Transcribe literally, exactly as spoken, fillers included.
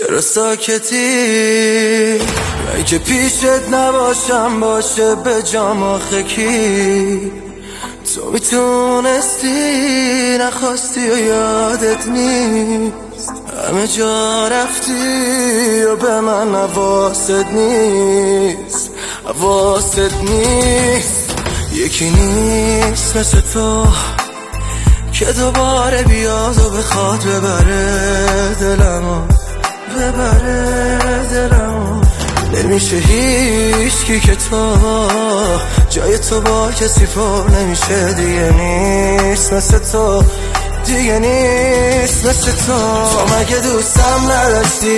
چرا ساکتی؟ من که پیشت نباشم باشه به جام آخه کی؟ تو میتونستی نخواستی و یادت نیست، همه جا رفتی و به من حواست نیست، حواست نیست. یکی نیست مثل تو که دوباره بیاد و بخواد ببره دلمو، ببره دلمو. نمیشه هیچکی که تو جای تو با کسی پر نمیشه، دیگه نیست مثل تو، دیگه نیست مثل تو. تو مگه دوستم نداشتی؟